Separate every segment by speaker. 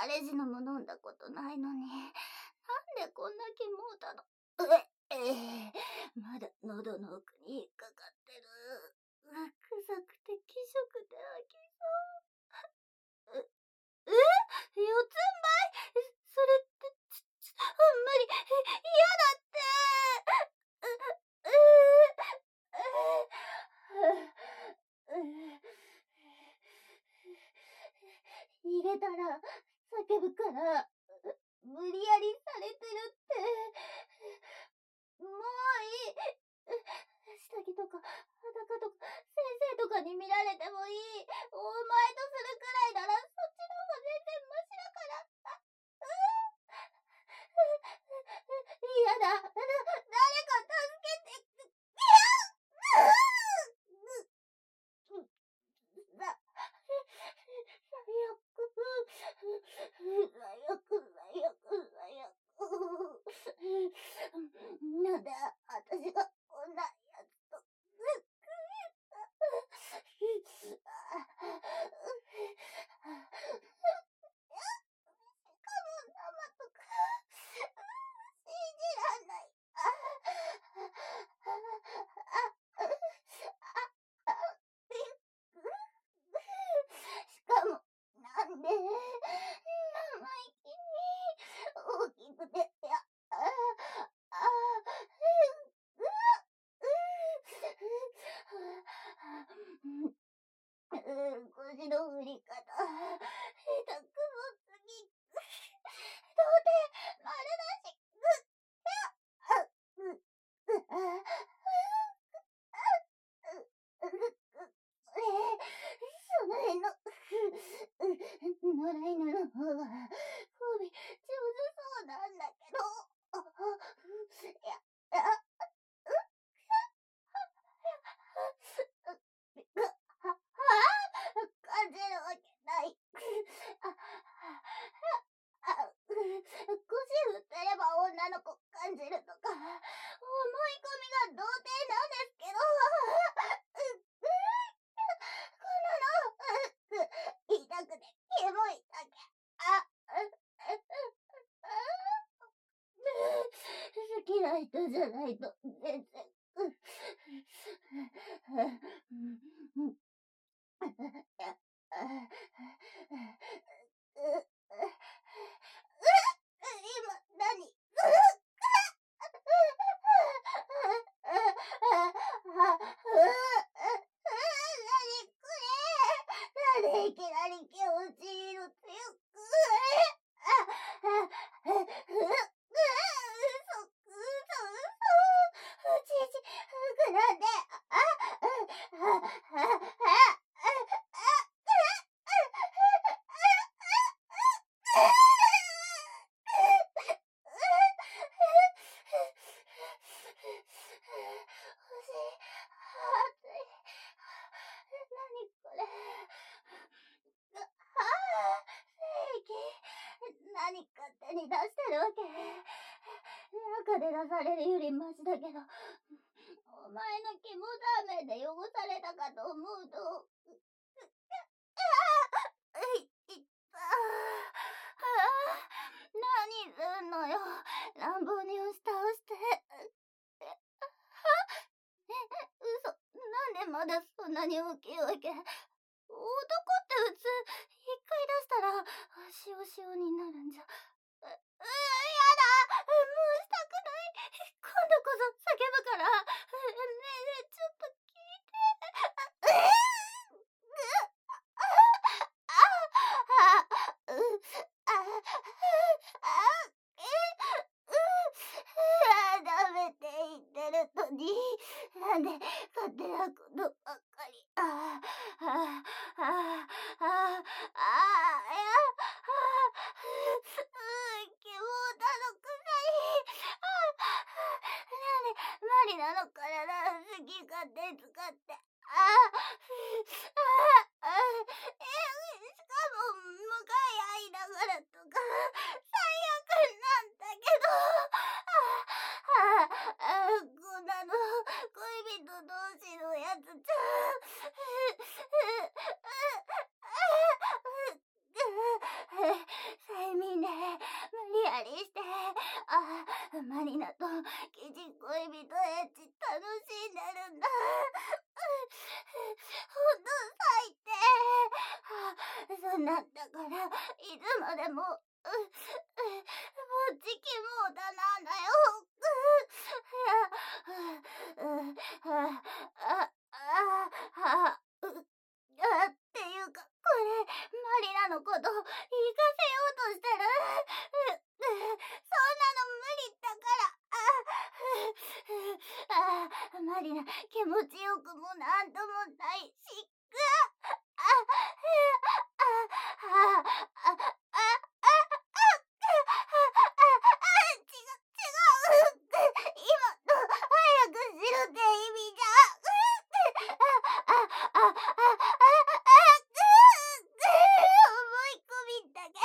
Speaker 1: 彼氏のも飲んだことないのに、なんでこんな気もうたの。まだ喉の奥に引っかかってる。臭くて気色で飽きそう。四つん這いそれって、無理、嫌だって。入れたら叫ぶから、無理やりされてるって。もういい。下着とか裸とか先生とかに見られてもいい。お前とするくらいならそっちの方が全然マシだから。嫌だ。誰か助けて。なんで私がこんなやつと。信じらんない。しかも、なんで、生意気に、大きくて、腰の振り方、下手くそすぎ。童貞、丸出し。その辺の野良犬の方が交尾上手そうなんだけど。感じるわけない。腰振ってれば女の子感じるとか、思い込みが童貞なんですけど。こんなの、痛くてキモいだけ。好きな人じゃないと全然。今何。なんでいきなり気持ちいいの強く。なんで。何勝手に出してるわけ。中で出されるよりマシだけど、お前の肝ダメで汚されたかと思うと。何すんのよ。乱暴に押し倒して。嘘。なんでまだそんなに大きいわけ。男って普通、一回出したら、塩塩になるんじゃ。やだ。もうしたくない。今度こそ叫ぶから。ねえ、ちょっと聞いて。ダメって言ってるのに、なんで勝手なことばっかり。キモだのくさい。なんでマリナの体好き勝手使って。しかも向かい合いながらとか最悪なんだけど。こんなの恋人同士のやつじゃ。最いつまでも、ぼっちきもうだなんだよ。っていうか、これ、マリナのこと、行かせようとしてる。そんなの無理だから。マリナ、気持ちよくもなんともないし。今の、早くしろって意味じゃ。思い込みだけで、突っ走る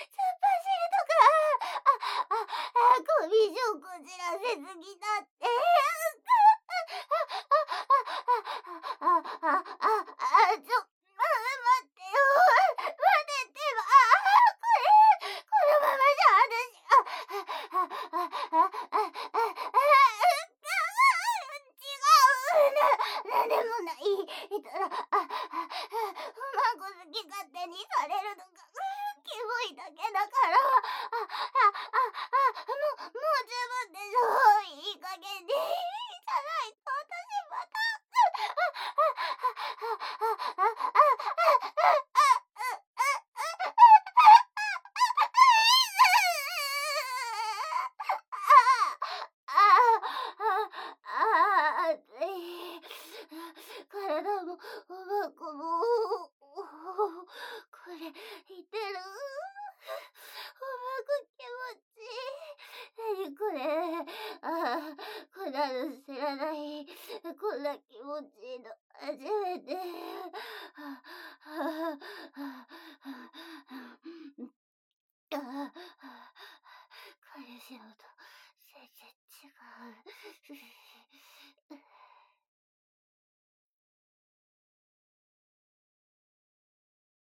Speaker 1: とか。コミュ障こじらせすぎだって。待ってよ。待てってば。このままじゃ違う。なんでもない。ただ、うまく好き勝手にされるのが、キモいだけだから。もう十分でしょ。いい加減に。じゃないと私また。暑い。体も、おばこも、これ、いてる。おばこ気持ちいい。なにこれ。こんなの知らない。こんな気持ちいいの、初めて。彼氏のと全然違う。